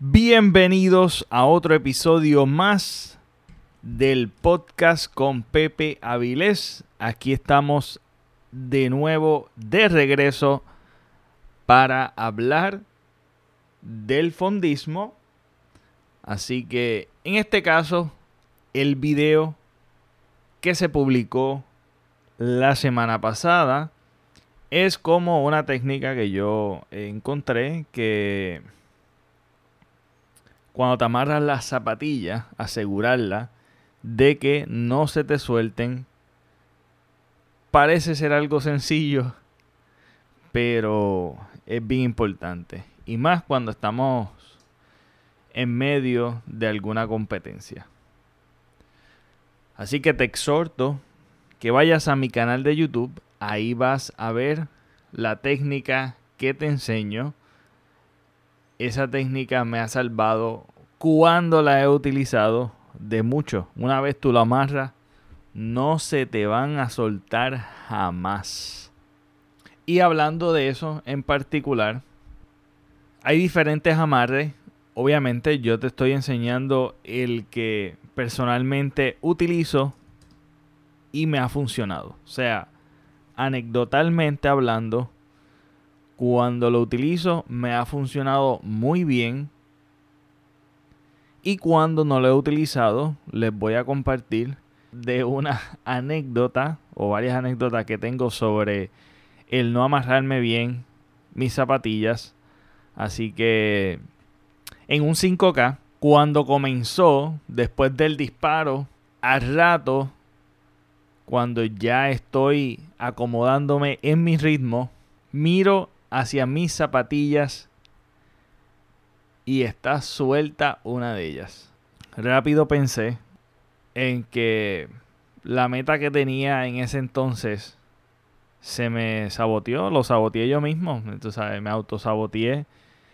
Bienvenidos a otro episodio más del podcast con Pepe Avilés. Aquí estamos de nuevo de regreso para hablar del fondismo. Así que en este caso, el video que se publicó la semana pasada es como una técnica que yo encontré que cuando te amarras las zapatillas, asegurarla de que no se te suelten. Parece ser algo sencillo, pero es bien importante. Y más cuando estamos en medio de alguna competencia. Así que te exhorto que vayas a mi canal de YouTube. Ahí vas a ver la técnica que te enseño. Esa técnica me ha salvado cuando la he utilizado de mucho. Una vez tú la amarras, no se te van a soltar jamás. Y hablando de eso en particular, hay diferentes amarres. Obviamente yo te estoy enseñando el que personalmente utilizo y me ha funcionado. O sea, anecdotalmente hablando, cuando lo utilizo me ha funcionado muy bien. Y cuando no lo he utilizado, les voy a compartir de una anécdota o varias anécdotas que tengo sobre el no amarrarme bien mis zapatillas. Así que en un 5K, cuando comenzó, después del disparo, al rato, cuando ya estoy acomodándome en mi ritmo, miro hacia mis zapatillas y está suelta una de ellas. Rápido pensé en que la meta que tenía en ese entonces se me saboteó, lo saboteé yo mismo. Entonces me autosaboteé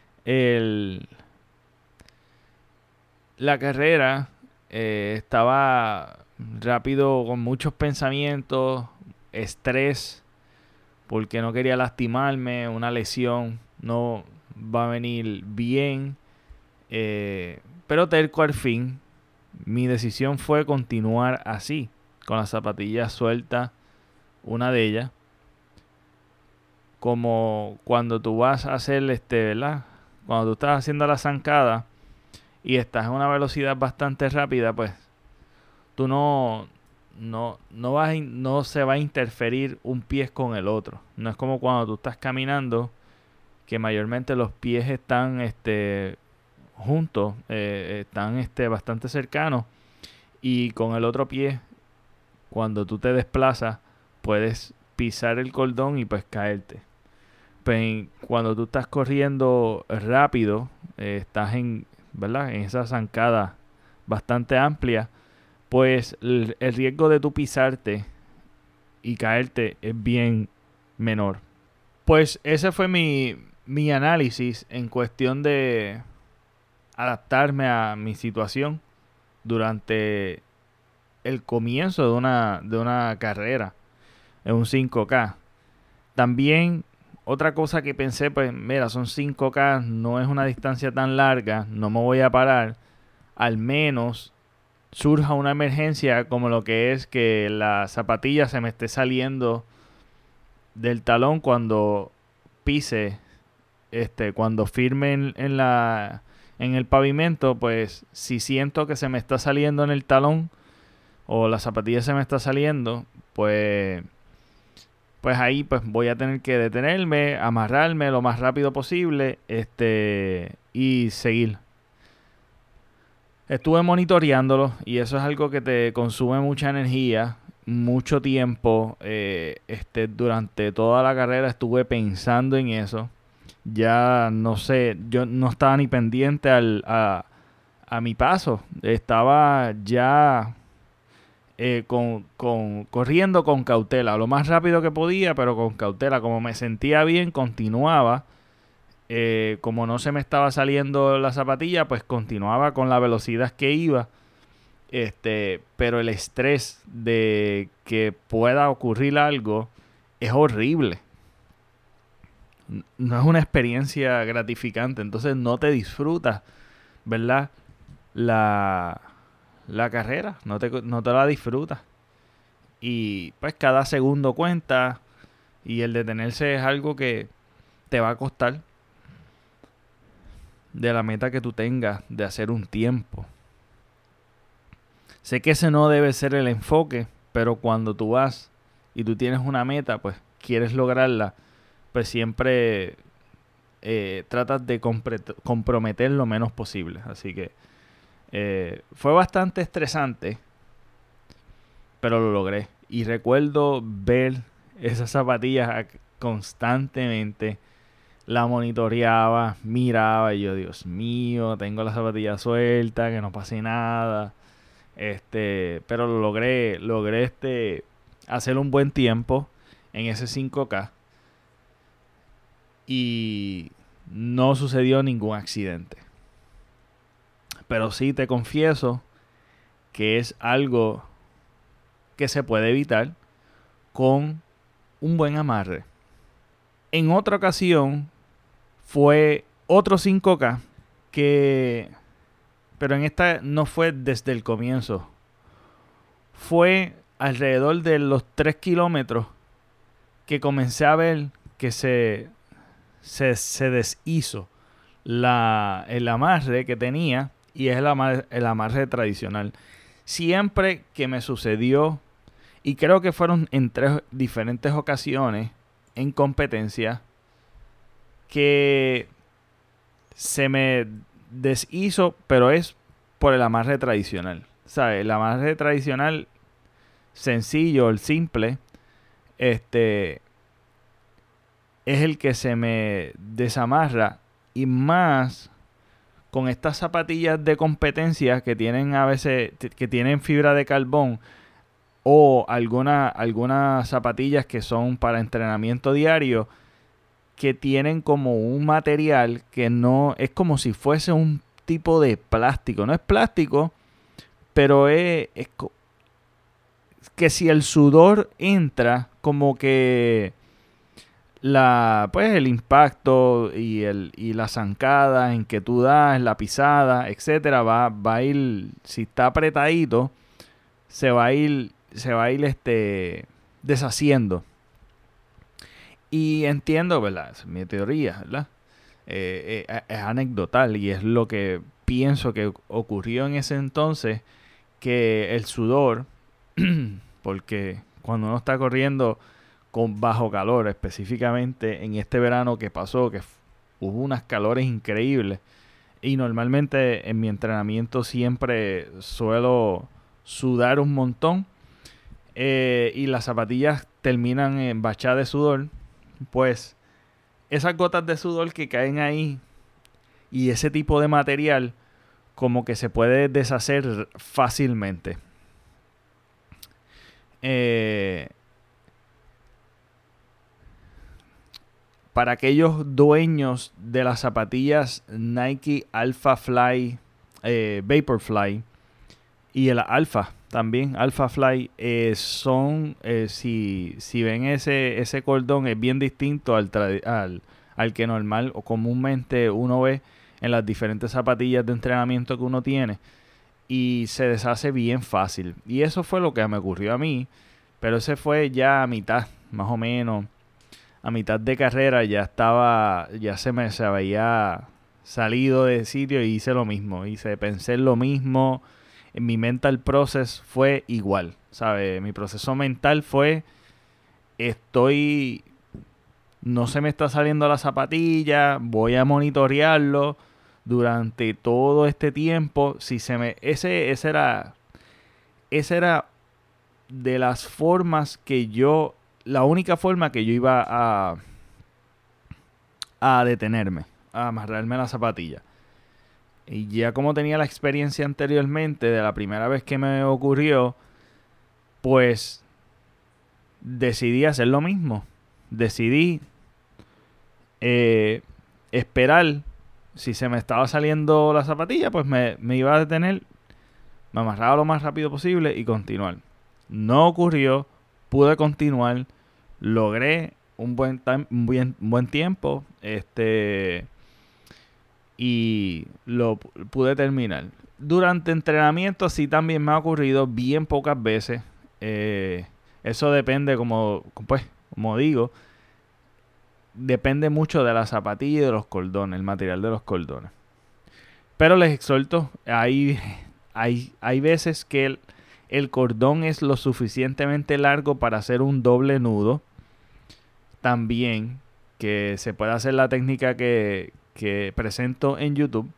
la carrera. Estaba rápido con muchos pensamientos, estrés, porque no quería lastimarme. Una lesión no va a venir bien. Pero terco al fin, mi decisión fue continuar así, con las zapatillas sueltas, una de ellas. Como cuando tú vas a hacer ¿verdad? Cuando tú estás haciendo la zancada y estás a una velocidad bastante rápida, pues tú no se va a interferir un pie con el otro. No es como cuando tú estás caminando, que mayormente los pies están juntos, están bastante cercanos, y con el otro pie, cuando tú te desplazas, puedes pisar el cordón y pues caerte. Pues cuando tú estás corriendo rápido, estás ¿verdad? En esa zancada bastante amplia, pues el riesgo de tú pisarte y caerte es bien menor. Pues ese fue mi análisis en cuestión de adaptarme a mi situación durante el comienzo de una carrera en un 5K. También otra cosa que pensé, pues mira, son 5K, no es una distancia tan larga, no me voy a parar. Al menos surja una emergencia como lo que es que la zapatilla se me esté saliendo del talón cuando pise, cuando firme en el pavimento. Pues si siento que se me está saliendo en el talón o la zapatilla se me está saliendo, pues ahí pues voy a tener que detenerme, amarrarme lo más rápido posible, y seguir. Estuve monitoreándolo y eso es algo que te consume mucha energía, mucho tiempo. Durante toda la carrera estuve pensando en eso. Ya no sé, yo no estaba ni pendiente a mi paso. Estaba ya corriendo con cautela, lo más rápido que podía, pero con cautela. Como me sentía bien, continuaba. Como no se me estaba saliendo la zapatilla, pues continuaba con la velocidad que iba. Pero el estrés de que pueda ocurrir algo es horrible. No es una experiencia gratificante, entonces no te disfrutas ¿verdad? La carrera, no te la disfrutas. Y pues cada segundo cuenta y el detenerse es algo que te va a costar de la meta que tú tengas de hacer un tiempo. Sé que ese no debe ser el enfoque, pero cuando tú vas y tú tienes una meta, pues quieres lograrla, pues siempre tratas de comprometer lo menos posible. Así que fue bastante estresante, pero lo logré. Y recuerdo ver esas zapatillas constantemente. La monitoreaba, miraba y yo, Dios mío, tengo la zapatilla suelta, que no pase nada. Pero lo logré hacer un buen tiempo en ese 5K y no sucedió ningún accidente. Pero sí te confieso que es algo que se puede evitar con un buen amarre. En otra ocasión fue otro 5K pero en esta no fue desde el comienzo. Fue alrededor de los 3 kilómetros que comencé a ver que se deshizo el amarre que tenía, y es el amarre tradicional. Siempre que me sucedió, y creo que fueron en 3 diferentes ocasiones en competencia, que se me deshizo, pero es por el amarre tradicional. ¿Sabes? El amarre tradicional sencillo, el simple, es el que se me desamarra, y más con estas zapatillas de competencia que tienen a veces, que tienen fibra de carbón, o algunas zapatillas que son para entrenamiento diario, que tienen como un material que no es como si fuese un tipo de plástico. No es plástico, pero es que si el sudor entra, como que el impacto y la zancada en que tú das, la pisada, etcétera, va a ir, si está apretadito, se va a ir deshaciendo. Y entiendo, ¿verdad? Es mi teoría, ¿verdad? Es anecdotal y es lo que pienso que ocurrió en ese entonces, que el sudor, porque cuando uno está corriendo con bajo calor, específicamente en este verano que pasó, que hubo unas calores increíbles, y normalmente en mi entrenamiento siempre suelo sudar un montón, y las zapatillas terminan embachadas de sudor, pues esas gotas de sudor que caen ahí y ese tipo de material como que se puede deshacer fácilmente. Para aquellos dueños de las zapatillas Nike Alpha Fly, Vaporfly, y el Alpha también, Alpha Fly, si ven ese cordón, es bien distinto al que normal o comúnmente uno ve en las diferentes zapatillas de entrenamiento que uno tiene, y se deshace bien fácil. Y eso fue lo que me ocurrió a mí, pero ese fue ya a mitad, más o menos, a mitad de carrera. Ya se había salido de sitio y hice lo mismo, pensé en lo mismo. En mi mental process fue igual, ¿sabes? Mi proceso mental fue, no se me está saliendo la zapatilla, voy a monitorearlo durante todo este tiempo. Ese era de las formas la única forma que yo iba a detenerme, a amarrarme la zapatilla. Y ya como tenía la experiencia anteriormente de la primera vez que me ocurrió, pues decidí hacer lo mismo. Decidí esperar. Si se me estaba saliendo la zapatilla, pues me iba a detener, me amarraba lo más rápido posible y continuar. No ocurrió, pude continuar, logré un buen tiempo, y lo pude terminar. Durante entrenamiento sí también me ha ocurrido bien pocas veces. Eso depende, como digo, depende mucho de la zapatilla y de los cordones, el material de los cordones. Pero les exhorto, hay veces que el cordón es lo suficientemente largo para hacer un doble nudo. También que se puede hacer la técnica que presento en YouTube.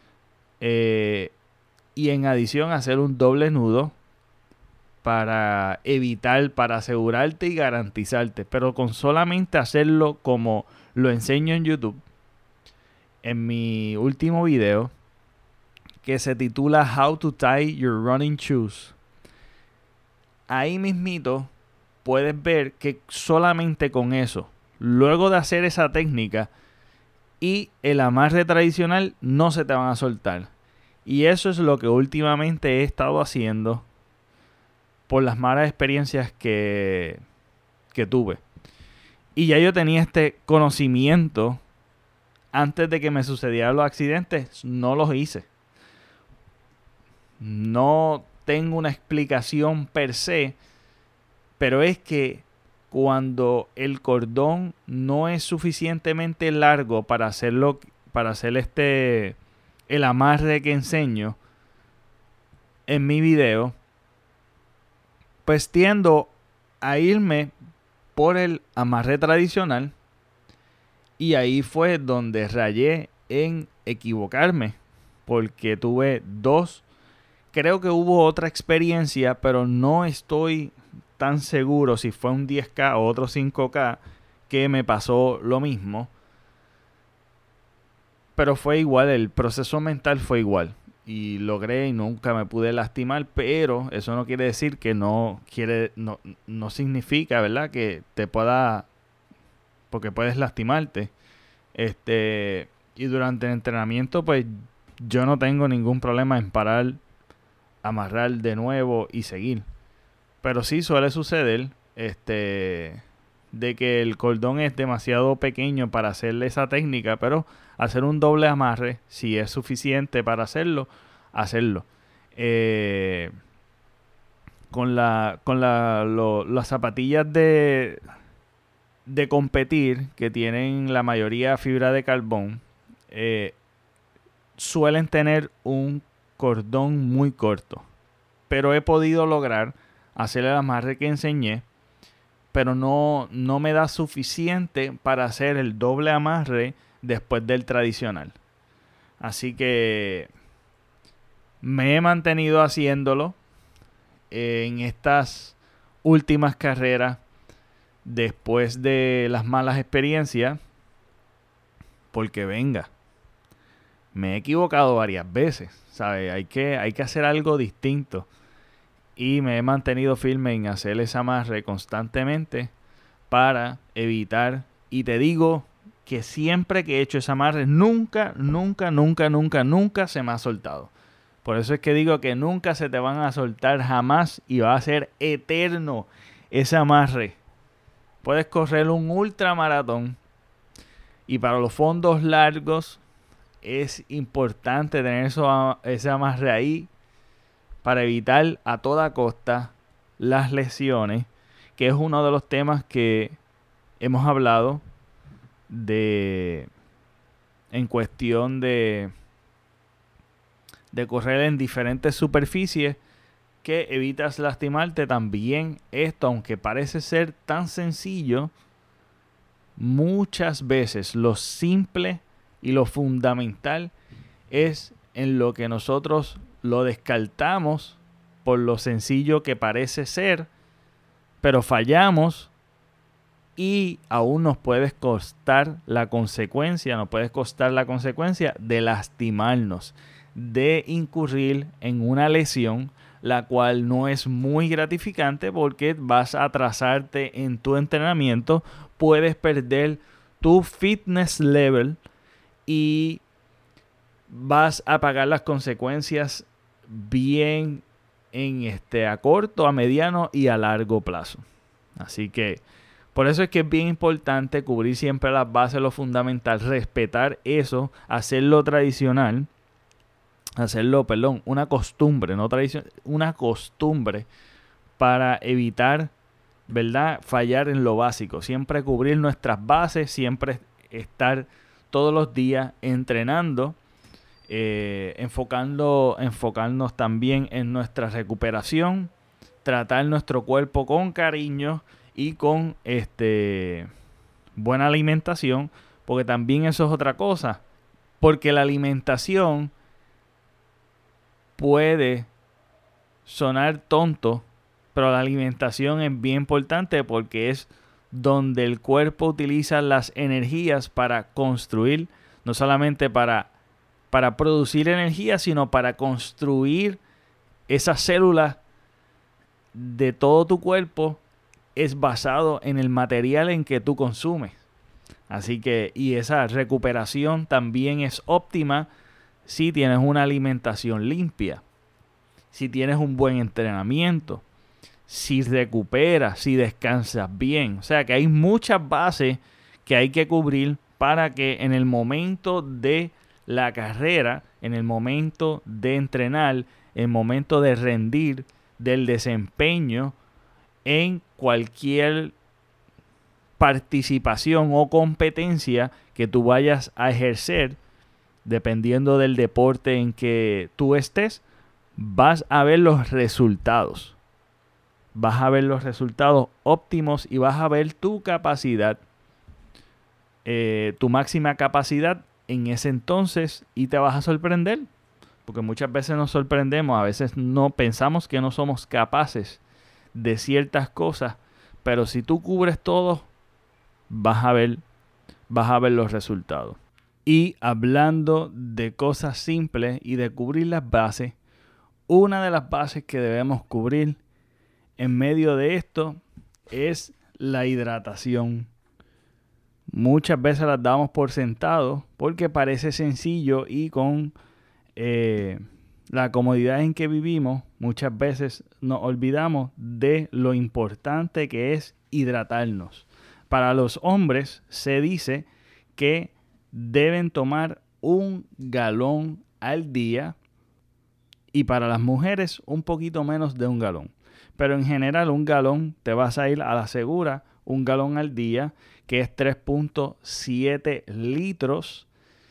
Y en adición hacer un doble nudo para asegurarte y garantizarte. Pero con solamente hacerlo como lo enseño en YouTube, en mi último video, que se titula How to Tie Your Running Shoes. Ahí mismito puedes ver que solamente con eso, luego de hacer esa técnica y el amarre tradicional, no se te van a soltar. Y eso es lo que últimamente he estado haciendo por las malas experiencias que tuve. Y ya yo tenía este conocimiento antes de que me sucedieran los accidentes. No los hice. No tengo una explicación per se, pero es que cuando el cordón no es suficientemente largo para hacer el amarre que enseño en mi video, pues tiendo a irme por el amarre tradicional, y ahí fue donde rayé en equivocarme, porque tuve creo que hubo otra experiencia, pero no estoy tan seguro si fue un 10K o otro 5K que me pasó lo mismo. Pero fue igual, el proceso mental fue igual. Y logré y nunca me pude lastimar, pero eso no quiere decir que no significa, ¿verdad? Que te porque puedes lastimarte. Y durante el entrenamiento, pues yo no tengo ningún problema en parar, amarrar de nuevo y seguir. Pero sí suele suceder de que el cordón es demasiado pequeño para hacerle esa técnica, pero hacer un doble amarre, si es suficiente para hacerlo. Con las zapatillas de competir, que tienen la mayoría fibra de carbón, suelen tener un cordón muy corto. Pero he podido lograr hacer el amarre que enseñé, pero no me da suficiente para hacer el doble amarre después del tradicional. Así que me he mantenido haciéndolo en estas últimas carreras después de las malas experiencias, porque me he equivocado varias veces, ¿sabes? Hay que hacer algo distinto. Y me he mantenido firme en hacer ese amarre constantemente para evitar. Y te digo que siempre que he hecho ese amarre, nunca se me ha soltado. Por eso es que digo que nunca se te van a soltar jamás y va a ser eterno ese amarre. Puedes correr un ultramaratón y para los fondos largos es importante tener ese amarre ahí, para evitar a toda costa las lesiones, que es uno de los temas que hemos hablado en cuestión de correr en diferentes superficies, que evitas lastimarte. También esto, aunque parece ser tan sencillo, muchas veces lo simple y lo fundamental es en lo que nosotros lo descartamos por lo sencillo que parece ser, pero fallamos y aún nos puede costar la consecuencia de lastimarnos, de incurrir en una lesión, la cual no es muy gratificante porque vas a atrasarte en tu entrenamiento, puedes perder tu fitness level y vas a pagar las consecuencias bien a corto, a mediano y a largo plazo. Así que Por eso es que es bien importante cubrir siempre las bases, lo fundamental, respetar eso, hacerlo tradicional, una costumbre, no tradición, una costumbre para evitar, ¿verdad?, fallar en lo básico. Siempre cubrir nuestras bases, siempre estar todos los días entrenando, enfocarnos también en nuestra recuperación, tratar nuestro cuerpo con cariño y con buena alimentación, porque también eso es otra cosa, porque la alimentación puede sonar tonto, pero la alimentación es bien importante porque es donde el cuerpo utiliza las energías para construir, no solamente para producir energía, sino para construir esas células de todo tu cuerpo. Es basado en el material en que tú consumes. Así que, y esa recuperación también es óptima si tienes una alimentación limpia, si tienes un buen entrenamiento, si recuperas, si descansas bien. O sea que hay muchas bases que hay que cubrir para que en el momento de la carrera, en el momento de entrenar, en el momento de rendir, del desempeño, en cualquier participación o competencia que tú vayas a ejercer, dependiendo del deporte en que tú estés, vas a ver los resultados. Vas a ver los resultados óptimos y vas a ver tu capacidad, tu máxima capacidad en ese entonces, y te vas a sorprender. Porque muchas veces nos sorprendemos, a veces no pensamos que no somos capaces de ciertas cosas, pero si tú cubres todo, vas a ver los resultados. Y hablando de cosas simples y de cubrir las bases, una de las bases que debemos cubrir en medio de esto es la hidratación. Muchas veces las damos por sentado porque parece sencillo, y con la comodidad en que vivimos, muchas veces nos olvidamos de lo importante que es hidratarnos. Para los hombres se dice que deben tomar 1 galón al día, y para las mujeres un poquito menos de 1 galón. Pero en general 1 galón te vas a ir a la segura, 1 galón al día, que es 3.7 litros,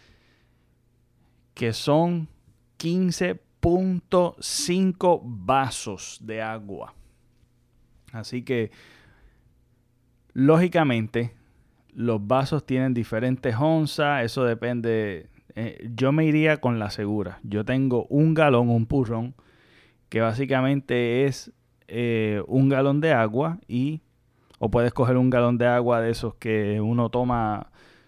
que son 15.5 vasos de agua. Así que, lógicamente, los vasos tienen diferentes onzas, eso depende. Yo me iría con la segura. Yo tengo 1 galón, un purrón, que básicamente es 1 galón de agua, o puedes coger 1 galón de agua de esos que uno toma,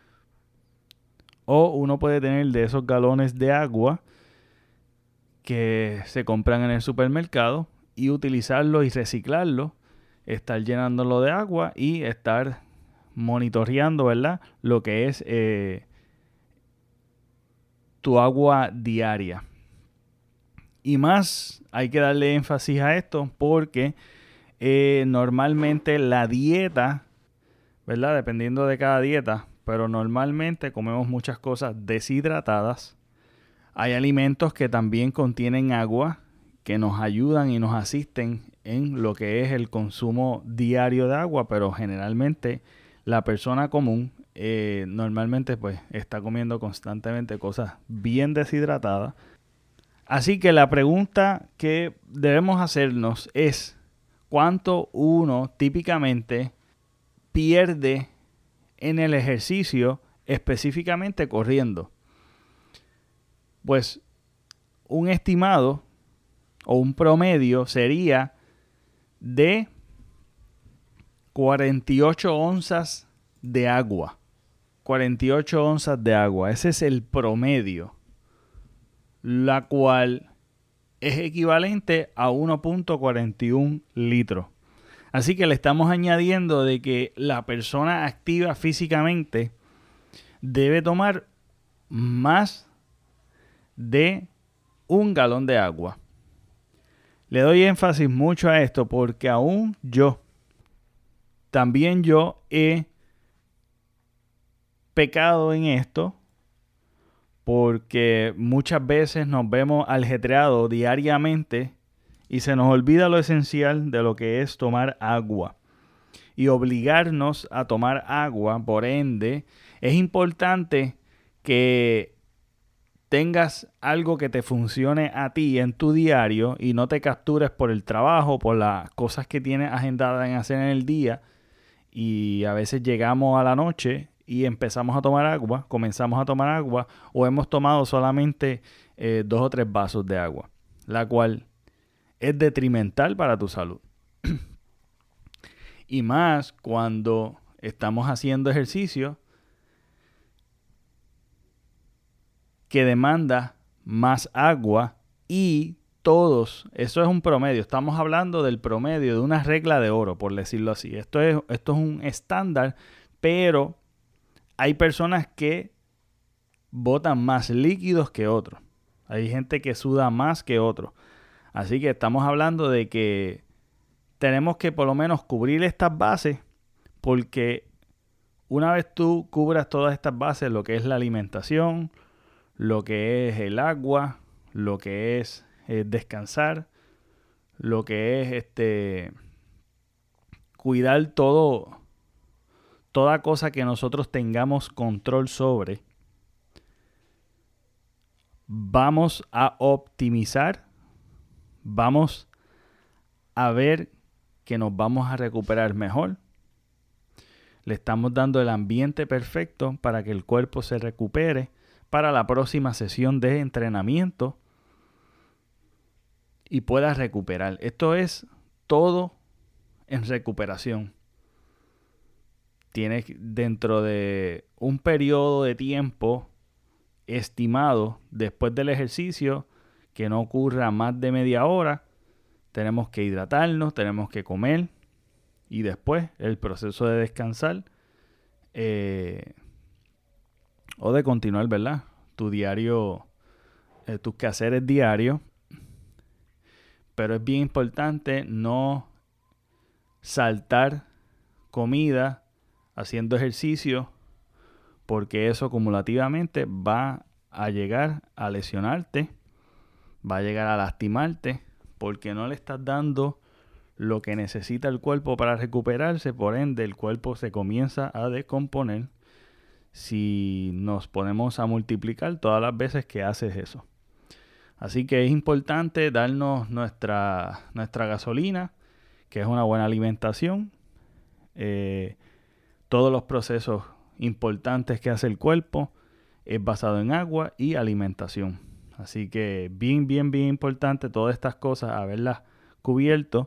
o uno puede tener de esos galones de agua que se compran en el supermercado y utilizarlo y reciclarlo, estar llenándolo de agua y estar monitoreando, ¿verdad?, lo que es tu agua diaria. Y más, hay que darle énfasis a esto porque normalmente la dieta, ¿verdad?, dependiendo de cada dieta, pero normalmente comemos muchas cosas deshidratadas. Hay alimentos que también contienen agua, que nos ayudan y nos asisten en lo que es el consumo diario de agua, pero generalmente la persona común normalmente pues está comiendo constantemente cosas bien deshidratadas. Así que la pregunta que debemos hacernos es: ¿cuánto uno típicamente pierde en el ejercicio, específicamente corriendo? Pues un estimado o un promedio sería de 48 onzas de agua. 48 onzas de agua. Ese es el promedio, la cual es equivalente a 1.41 litros. Así que le estamos añadiendo de que la persona activa físicamente debe tomar más de 1 galón de agua. Le doy énfasis mucho a esto porque aún yo, también yo he pecado en esto porque muchas veces nos vemos ajetreados diariamente y se nos olvida lo esencial de lo que es tomar agua. Y obligarnos a tomar agua, por ende, es importante que tengas algo que te funcione a ti en tu diario y no te captures por el trabajo, por las cosas que tienes agendadas en hacer en el día. Y a veces llegamos a la noche y empezamos a tomar agua, comenzamos a tomar agua o hemos tomado solamente 2 o 3 vasos de agua, la cual es detrimental para tu salud. Y más cuando estamos haciendo ejercicio que demanda más agua y todos, eso es un promedio, estamos hablando del promedio de una regla de oro, por decirlo así. Esto es un estándar, pero hay personas que botan más líquidos que otros. Hay gente que suda más que otros. Así que estamos hablando de que tenemos que por lo menos cubrir estas bases, porque una vez tú cubras todas estas bases, lo que es la alimentación, lo que es el agua, lo que es descansar, lo que es cuidar toda cosa que nosotros tengamos control sobre, vamos a optimizar, vamos a ver que nos vamos a recuperar mejor. Le estamos dando el ambiente perfecto para que el cuerpo se recupere para la próxima sesión de entrenamiento y pueda recuperar. Esto es todo en recuperación. Tienes dentro de un periodo de tiempo estimado después del ejercicio que no ocurra más de media hora. Tenemos que hidratarnos, tenemos que comer y después el proceso de descansar o de continuar, ¿verdad? Tu diario, tus quehaceres diarios. Pero es bien importante no saltar comida haciendo ejercicio, porque eso acumulativamente va a llegar a lesionarte, va a llegar a lastimarte, porque no le estás dando lo que necesita el cuerpo para recuperarse. Por ende, el cuerpo se comienza a descomponer si nos ponemos a multiplicar todas las veces que haces eso. Así que es importante darnos nuestra gasolina, que es una buena alimentación, todos los procesos importantes que hace el cuerpo es basado en agua y alimentación. Así que bien importante todas estas cosas, haberlas cubierto.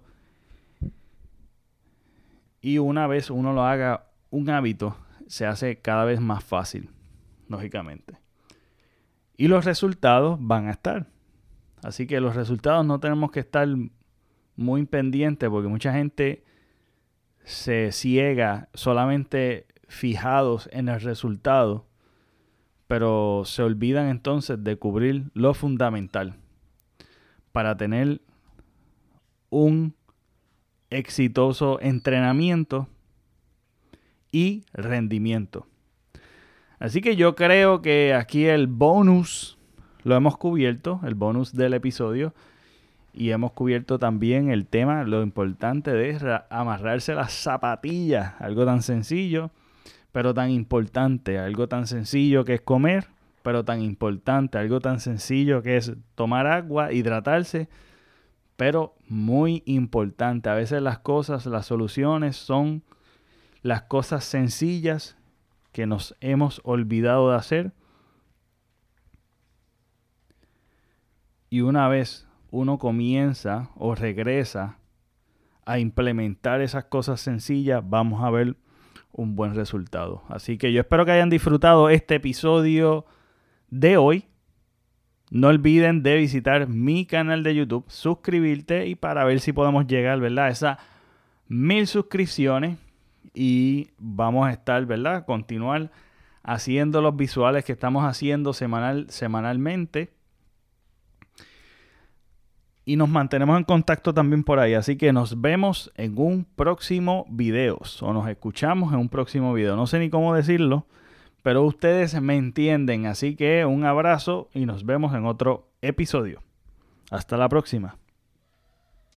Y una vez uno lo haga un hábito, se hace cada vez más fácil, lógicamente. Y los resultados van a estar. Así que los resultados no tenemos que estar muy pendientes, porque mucha gente se ciega solamente fijados en el resultado, pero se olvidan entonces de cubrir lo fundamental para tener un exitoso entrenamiento y rendimiento. Así que yo creo que aquí el bonus lo hemos cubierto, el bonus del episodio, y hemos cubierto también el tema, lo importante de amarrarse las zapatillas, algo tan sencillo, pero tan importante, algo tan sencillo que es comer, pero tan importante, algo tan sencillo que es tomar agua, hidratarse, pero muy importante. A veces las soluciones son las cosas sencillas que nos hemos olvidado de hacer. Y una vez uno comienza o regresa a implementar esas cosas sencillas, vamos a ver un buen resultado. Así que yo espero que hayan disfrutado este episodio de hoy. No olviden de visitar mi canal de YouTube, suscribirte y para ver si podemos llegar, ¿verdad?, a esas 1000 suscripciones. Y vamos a estar, ¿verdad?, continuar haciendo los visuales que estamos haciendo semanalmente. y nos mantenemos en contacto también por ahí. Así que nos vemos en un próximo video o nos escuchamos en un próximo video. No sé ni cómo decirlo, pero ustedes me entienden. Así que un abrazo y nos vemos en otro episodio. Hasta la próxima.